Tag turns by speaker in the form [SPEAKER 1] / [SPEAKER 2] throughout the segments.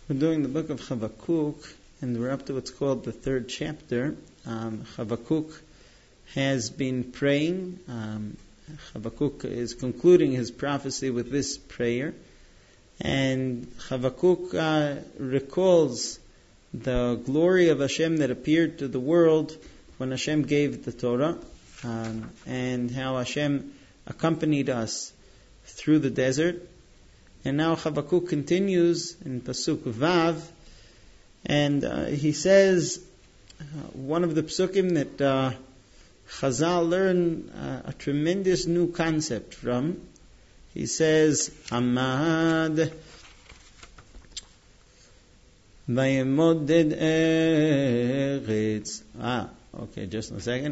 [SPEAKER 1] We're doing the book of Habakkuk, and we're up to what's called the third chapter. Habakkuk has been praying. Habakkuk is concluding his prophecy with this prayer. And Habakkuk recalls the glory of Hashem that appeared to the world when Hashem gave the Torah, and how Hashem accompanied us through the desert. And now Habakkuk continues in Pasuk Vav, and he says one of the psukim that Chazal learn a tremendous new concept from. He says, Amad Vayemoded Eretz. Okay, just a second.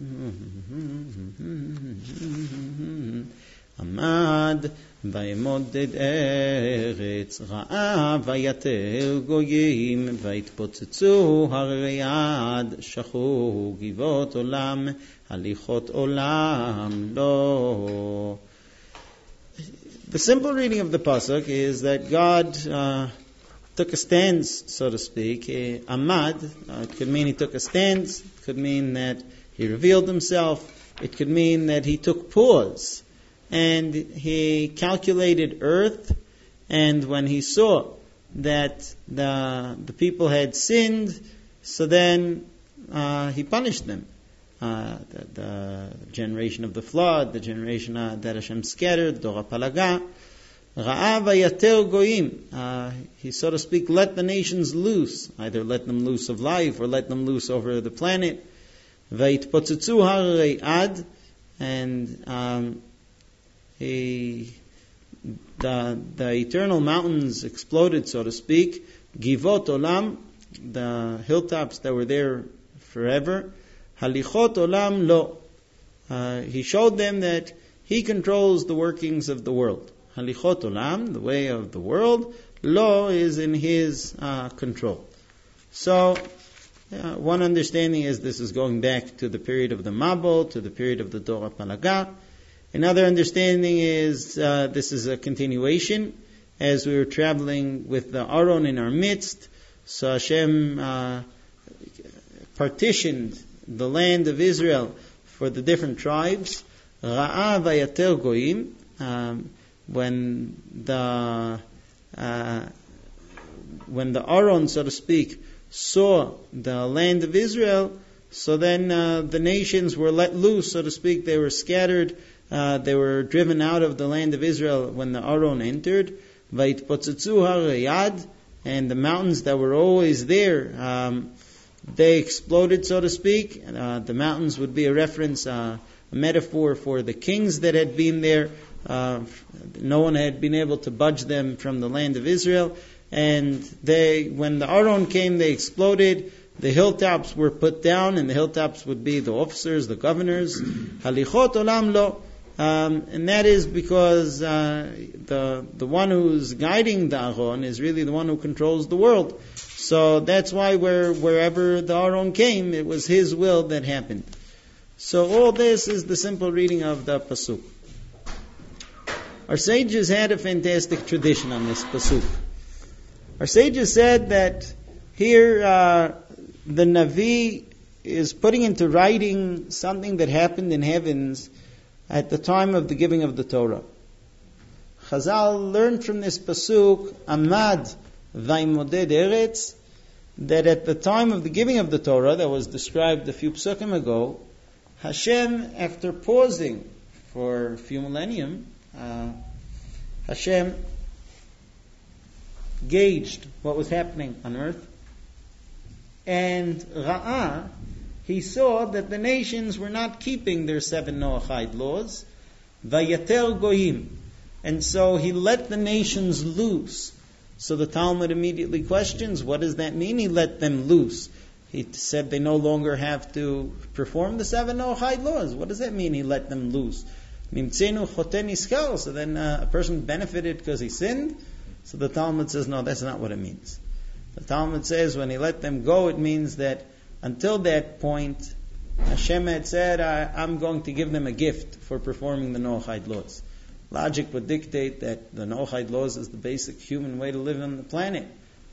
[SPEAKER 1] Amad Vayemoded Eretz Ra'a Vayater Goyim Vayitpotzitzu Harei Ad Shachu Givot Olam Halichot Olam Lo. The simple reading of the pasuk is that God took a stance, so to speak. Amad, it could mean he took a stance. It could mean that he revealed himself. It could mean that he took pause. And he calculated earth, and when he saw that the people had sinned, so then he punished them. The generation of the flood, the generation that Hashem scattered, Dora Palaga, Ra'a Vayater Goyim. He, so to speak, let the nations loose, either let them loose of life or let them loose over the planet. Vayitpotzitzu Harei Ad, and the eternal mountains exploded, so to speak. Givot Olam, the hilltops that were there forever. Halichot Olam Lo. He showed them that he controls the workings of the world. Halichot Olam, the way of the world. Lo is in his control. So, one understanding is this is going back to the period of the Mabul, to the period of the Dora Palaga. Another understanding is this is a continuation. As we were traveling with the Aron in our midst, so Hashem partitioned the land of Israel for the different tribes. Ra'a Vayater Goyim, when the Aron, so to speak, saw the land of Israel, so then the nations were let loose, so to speak. They were scattered. They were driven out of the land of Israel when the Aron entered. Vayitpotzitzu Harei Ad, and the mountains that were always there, they exploded, so to speak. The mountains would be a reference, a metaphor for the kings that had been there. No one had been able to budge them from the land of Israel. And when the Aron came, they exploded. The hilltops were put down, and the hilltops would be the officers, the governors. Halichot Olam Lo. And that is because the one who's guiding the Aron is really the one who controls the world. So that's why wherever the Aron came, it was his will that happened. So all this is the simple reading of the pasuk. Our sages had a fantastic tradition on this pasuk. Our sages said that here the Navi is putting into writing something that happened in heavens at the time of the giving of the Torah. Chazal learned from this pasuk, Amad Vaymoded Eretz, that at the time of the giving of the Torah, that was described a few psukim ago, Hashem, after pausing for a few millennium, Hashem gauged what was happening on earth, and Ra'ah, he saw that the nations were not keeping their 7 Noachide laws, Vayater Goyim, and so he let the nations loose. So the Talmud immediately questions, what does that mean? He let them loose. He said they no longer have to perform the 7 Noachide laws. What does that mean? He let them loose. Nimtzenu choten iskal. So then a person benefited because he sinned. So the Talmud says, no, that's not what it means. The Talmud says when he let them go, it means that until that point, Hashem had said, I'm going to give them a gift for performing the Noachide laws. Logic would dictate that the Noachide laws is the basic human way to live on the planet.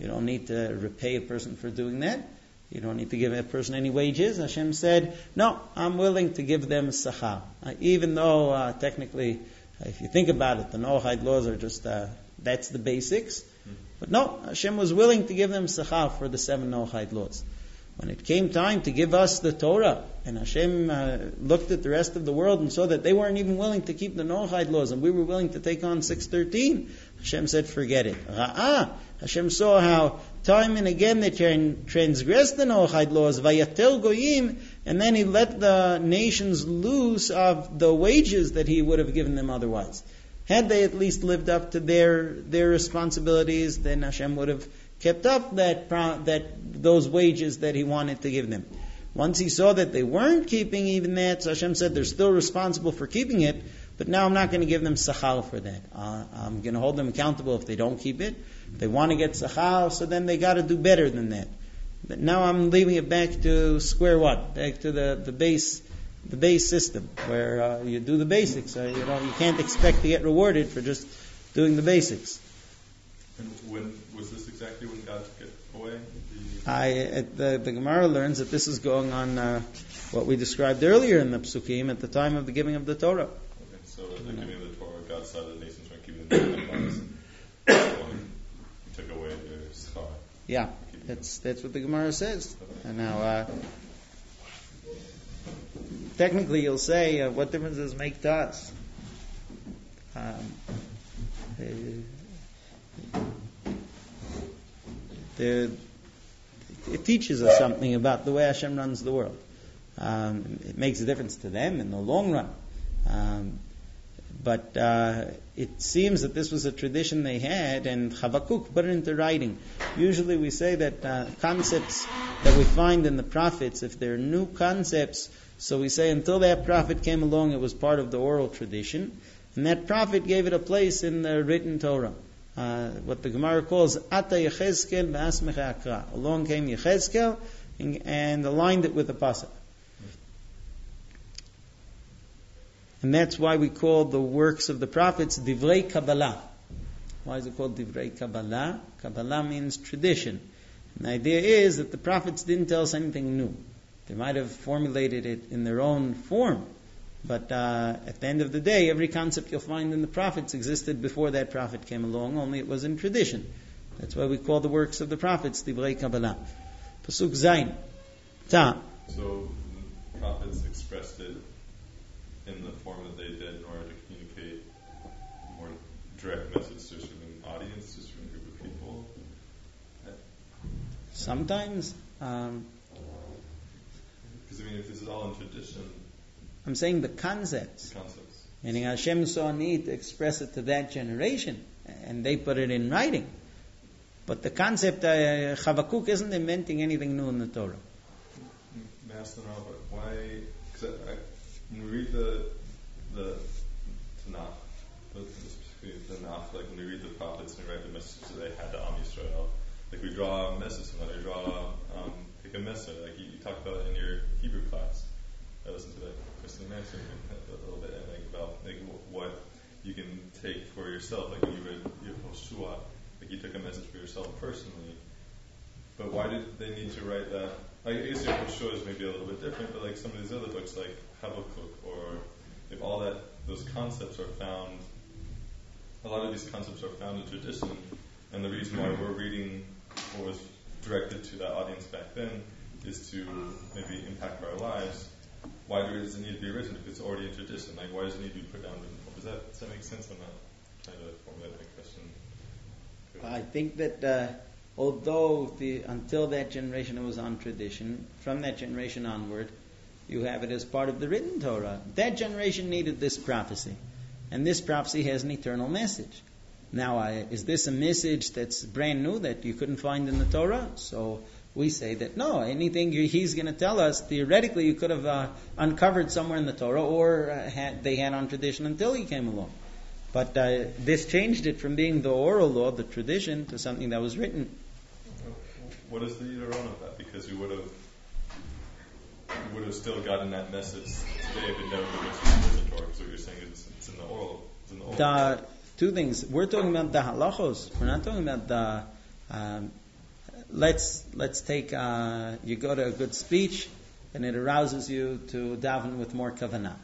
[SPEAKER 1] You don't need to repay a person for doing that. You don't need to give a person any wages. Hashem said, no, I'm willing to give them sachar. Even though technically, if you think about it, the Noahide laws are just, that's the basics. But no, Hashem was willing to give them sachar for the 7 Noahide laws. When it came time to give us the Torah, and Hashem looked at the rest of the world and saw that they weren't even willing to keep the Noahide laws, and we were willing to take on 613, Hashem said, forget it. Hashem saw how time and again they transgressed the Noahide laws, vayatel goyim, and then He let the nations loose of the wages that He would have given them otherwise. Had they at least lived up to their responsibilities, then Hashem would have kept up those wages that He wanted to give them. Once He saw that they weren't keeping even that, so Hashem said they're still responsible for keeping it, but now I'm not going to give them sachar for that. I'm going to hold them accountable if they don't keep it. If they want to get sachar, so then they got to do better than that. But now I'm leaving it back to square one, back to the base system, where you do the basics. You can't expect to get rewarded for just doing the basics.
[SPEAKER 2] And when was this exactly when God took it away?
[SPEAKER 1] The Gemara learns that this is going on what we described earlier in the Psukim at the time of the giving of the Torah.
[SPEAKER 2] Okay, so at the giving of the Torah, God saw the nations weren't keeping the He took away their schar.
[SPEAKER 1] Yeah, that's what the Gemara says. Okay. And now, technically, you'll say, what difference does it make to us? It teaches us something about the way Hashem runs the world. It makes a difference to them in the long run. But it seems that this was a tradition they had, and Chavakuk put it into writing. Usually we say that concepts that we find in the prophets, if they're new concepts, so we say until that prophet came along, it was part of the oral tradition, and that prophet gave it a place in the written Torah. What the Gemara calls Ata Yechezkel B'asmecha Akra. Along came Yechezkel and aligned it with the pasuk. And that's why we call the works of the prophets Divrei Kabbalah. Why is it called Divrei Kabbalah? Kabbalah means tradition. And the idea is that the prophets didn't tell us anything new. They might have formulated it in their own form. But at the end of the day, every concept you'll find in the prophets existed before that prophet came along, only it was in tradition. That's why we call the works of the prophets Divrei Kabbalah. Pasuk Zayin. Ta.
[SPEAKER 2] So the prophets expressed it in the form that they did in order to communicate a more direct message to a certain audience, to a certain group of people?
[SPEAKER 1] Sometimes.
[SPEAKER 2] Because if this is all in tradition...
[SPEAKER 1] I'm saying the concepts. Meaning Hashem saw a need to express it to that generation, and they put it in writing. But the concept, Chavakuk isn't inventing anything new in the Torah.
[SPEAKER 2] May I ask them now, but why? Because when we read the Tanakh, like when we read the prophets and we write the message that they had to Am Yisrael, like we draw a message from that, we draw like a message, like you talked about it in your Hebrew class. I listened to that Christian answer a little bit, and like about like what you can take for yourself. Like when you read Yehoshua, like you took a message for yourself personally. But why did they need to write that? I guess Yehoshua is maybe a little bit different, but like some of these other books, like Habakkuk, or if all that, those concepts are found. A lot of these concepts are found in tradition, and the reason why we're reading what was directed to that audience back then is to maybe impact our lives. Why does it need to be written if it's already in tradition? Like, why does it need to be put down? Does that make sense? I'm not trying to formulate my question.
[SPEAKER 1] I think that although until that generation it was on tradition, from that generation onward, you have it as part of the written Torah. That generation needed this prophecy, and this prophecy has an eternal message. Now, is this a message that's brand new that you couldn't find in the Torah? So we say that no, anything he's going to tell us, theoretically you could have uncovered somewhere in the Torah, or they had on tradition until he came along. But this changed it from being the oral law, the tradition, to something that was written.
[SPEAKER 2] What is the Yitron of that? Because we would have still gotten that message today if it never was in the Torah. Because what you're saying is it's in the oral. It's in the oral.
[SPEAKER 1] Two things. We're talking about the halachos. We're not talking about let's take, you go to a good speech, and it arouses you to daven with more kavanah.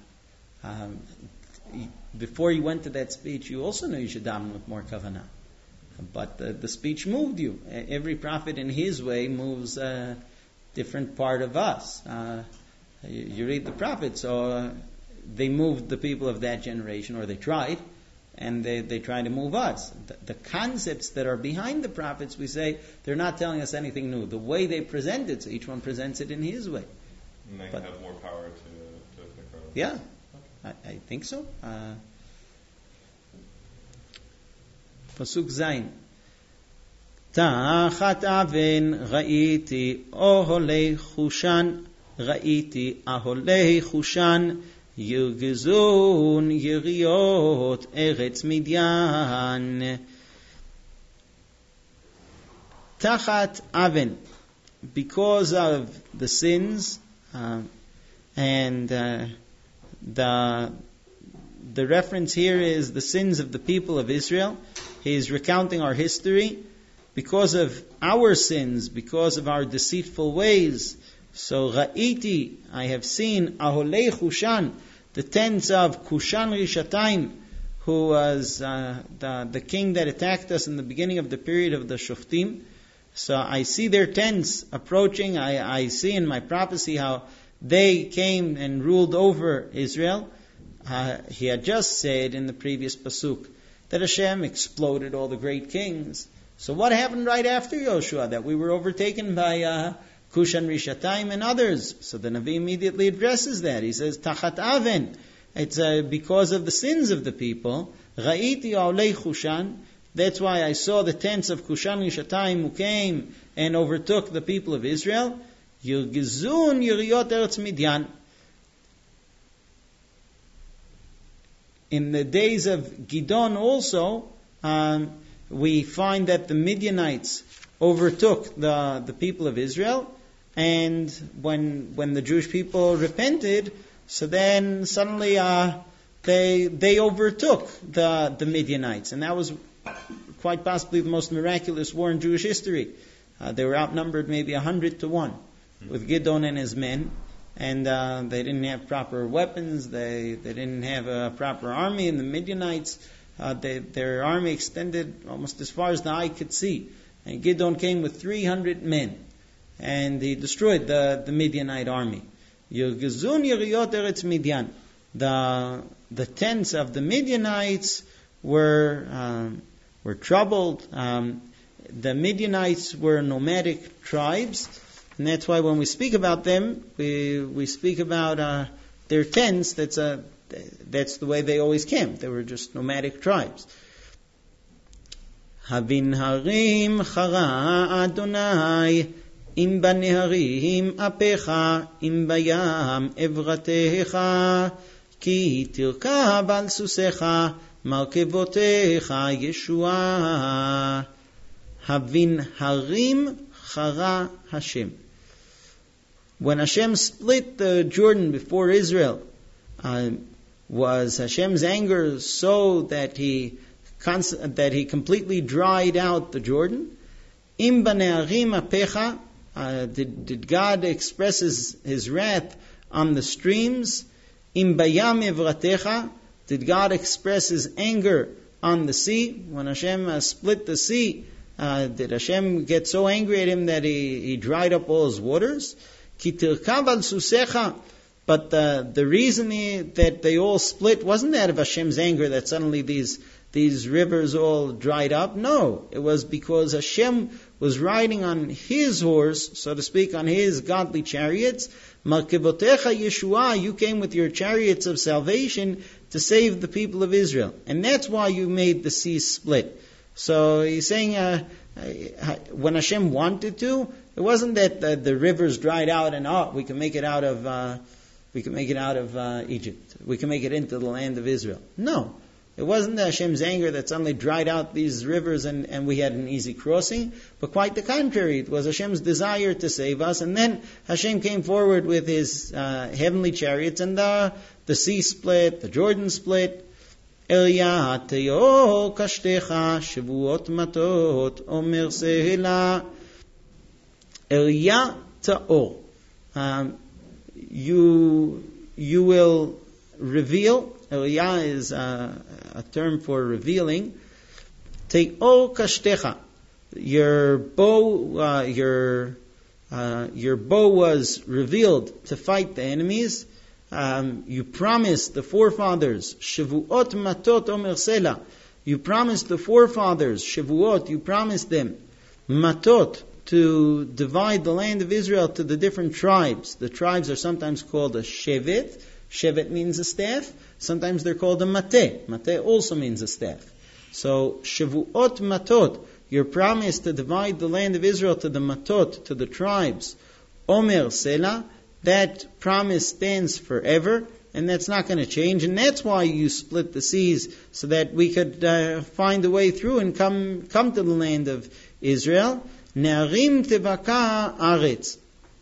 [SPEAKER 1] Before you went to that speech, you also knew you should daven with more kavanah. But the speech moved you. Every prophet in his way moves a different part of us. You read the prophets, so they moved the people of that generation, or they tried, and they try to move us. The concepts that are behind the prophets, we say, they're not telling us anything new. The way they present it, so each one presents it in his way.
[SPEAKER 2] And they have more power to control.
[SPEAKER 1] Yeah, I think so. Pasuk Zayin. Tachat aven raiti oholei chushan raiti aholei chushan yirgizun yiriot eretz Midyan. Tachat aven, because of the sins and the reference here is the sins of the people of Israel. He's recounting our history. Because of our sins, because of our deceitful ways. So, Ra'iti, I have seen, Aholei Chushan, the tents of Kushan Rishatayim, who was the king that attacked us in the beginning of the period of the Shoftim. So I see their tents approaching. I see in my prophecy how they came and ruled over Israel. He had just said in the previous pasuk that Hashem exploded all the great kings. So what happened right after Yoshua? That we were overtaken by Kushan Rishatayim and others. So the Navi immediately addresses that. He says, Tachat Aven. It's because of the sins of the people. Ra'iti Aulei Kushan. That's why I saw the tents of Kushan Rishatayim who came and overtook the people of Israel. Yirgizun Yiriot Eretz Midyan. In the days of Gidon also, we find that the Midianites overtook the people of Israel, and when the Jewish people repented, so then suddenly they overtook the Midianites, and that was quite possibly the most miraculous war in Jewish history. They were outnumbered maybe 100 to 1 with Gidon and his men, and they didn't have proper weapons, they didn't have a proper army, and the Midianites, their army extended almost as far as the eye could see. And Gidon came with 300 men, and he destroyed the Midianite army. Yirgizun Yiriot Eretz Midyan. The tents of the Midianites were troubled. The Midianites were nomadic tribes, and that's why when we speak about them, we speak about their tents. That's the way they always camped. They were just nomadic tribes. Havin harim chara Adonai im baneharim apecha im bayam evratecha ki tirkav al susecha markevotecha Yeshua. Havin harim chara Hashem. When Hashem split the Jordan before Israel, was Hashem's anger so that he completely dried out the Jordan? Im baneharim apecha, did God express his wrath on the streams? Im bayam evratecha, did God express his anger on the sea? When Hashem split the sea, did Hashem get so angry at him that he dried up all his waters? Ki tirkav al susecha. But the reason that they all split wasn't that of Hashem's anger that suddenly these rivers all dried up. No, it was because Hashem was riding on his horse, so to speak, on his godly chariots. Markevotecha Yeshua, you came with your chariots of salvation to save the people of Israel. And that's why you made the sea split. So he's saying when Hashem wanted to, it wasn't that the rivers dried out and we can make it out of Egypt. We can make it into the land of Israel. No. It wasn't Hashem's anger that suddenly dried out these rivers and we had an easy crossing, but quite the contrary. It was Hashem's desire to save us, and then Hashem came forward with his heavenly chariots, and the sea split, the Jordan split. Elia ta'or. You will reveal. Elia is a term for revealing. Te'or kashtecha. Your bow was revealed to fight the enemies. You promised the forefathers, Shavuot matot omer sela. You promised the forefathers, Shavuot, you promised them, matot, to divide the land of Israel to the different tribes. The tribes are sometimes called a shevet. Shevet means a staff. Sometimes they're called a mateh. Mateh also means a staff. So, Shavuot matot, your promise to divide the land of Israel to the matot, to the tribes, omer sela, that promise stands forever, and that's not going to change, and that's why you split the seas, so that we could find a way through and come to the land of Israel. Ne'arim tevaka aretz.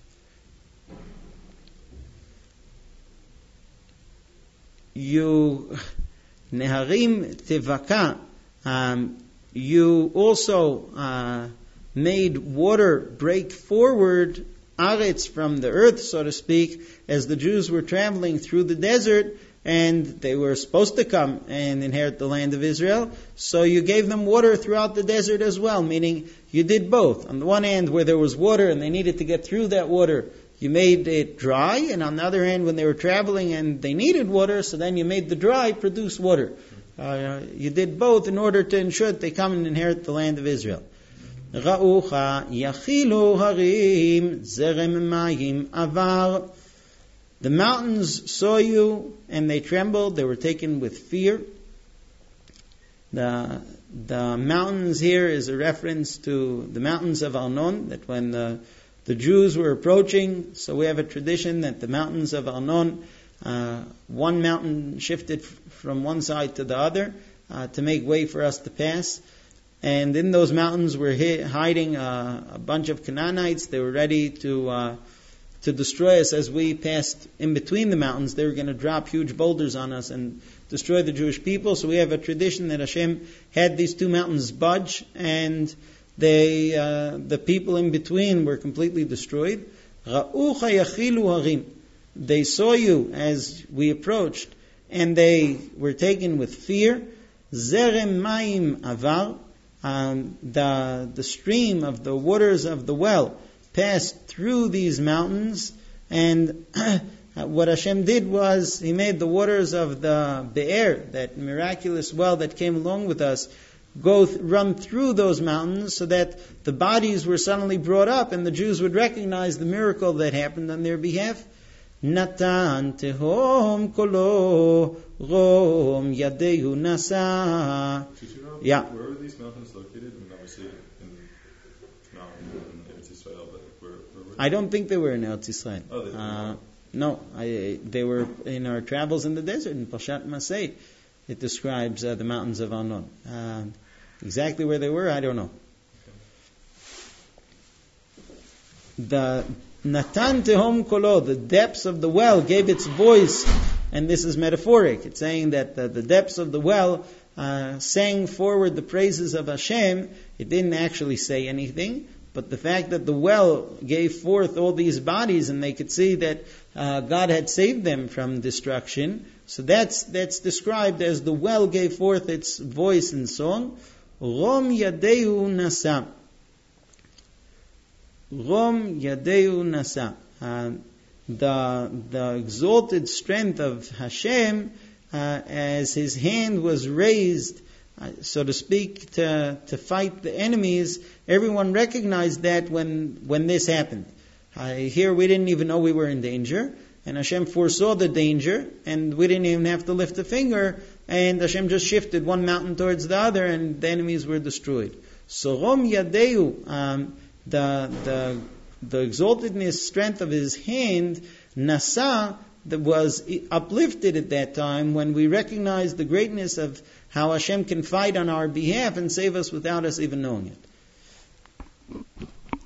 [SPEAKER 1] Ne'arim tevaka. You also made water break forward, aretz, from the earth, so to speak, as the Jews were traveling through the desert, and they were supposed to come and inherit the land of Israel. So you gave them water throughout the desert as well, meaning you did both. On the one hand, where there was water and they needed to get through that water, you made it dry, and on the other hand, when they were traveling and they needed water, so then you made the dry produce water. You did both in order to ensure that they come and inherit the land of Israel. Ra'ucha yachilu harim zerem mayim avar. The mountains saw you and they trembled. They were taken with fear. The mountains here is a reference to the mountains of Arnon, that when the Jews were approaching, so we have a tradition that the mountains of Arnon, one mountain shifted from one side to the other to make way for us to pass. And in those mountains were hiding a bunch of Canaanites. They were ready to destroy us as we passed in between the mountains. They were going to drop huge boulders on us and destroy the Jewish people. So we have a tradition that Hashem had these two mountains budge, and the people in between were completely destroyed. Ra'ucha yachilu harim. They saw you as we approached, and they were taken with fear. Zerem mayim avar. The stream of the waters of the well passed through these mountains, and what Hashem did was He made the waters of the Be'er, that miraculous well that came along with us, run through those mountains, so that the bodies were suddenly brought up, and the Jews would recognize the miracle that happened on their behalf. Natan tehom kolo rom yadehu nasa. Yeah.
[SPEAKER 2] Where were these mountains located? I mean, obviously in mountains in Eretz Israel, but where were they?
[SPEAKER 1] I don't think they were in Eretz Israel.
[SPEAKER 2] Oh, they didn't.
[SPEAKER 1] No, they were in our travels in the desert, in Parshat Masei. It describes the mountains of Arnon. Exactly where they were, I don't know. The Natan tehom kolo, the depths of the well, gave its voice, and this is metaphoric. It's saying that the depths of the well sang forward the praises of Hashem. It didn't actually say anything, but the fact that the well gave forth all these bodies, and they could see that God had saved them from destruction, so that's described as the well gave forth its voice and song. Rom yadeu nasa. Rom yadeu nasa. The exalted strength of Hashem, as His hand was raised, so to speak, to fight the enemies, everyone recognized that when this happened. Here we didn't even know we were in danger, and Hashem foresaw the danger, and we didn't even have to lift a finger, and Hashem just shifted one mountain towards the other, and the enemies were destroyed. So Rom Yadeu, the exaltedness, strength of His hand, Nasa, that was uplifted at that time when we recognized the greatness of how Hashem can fight on our behalf and save us without us even knowing it.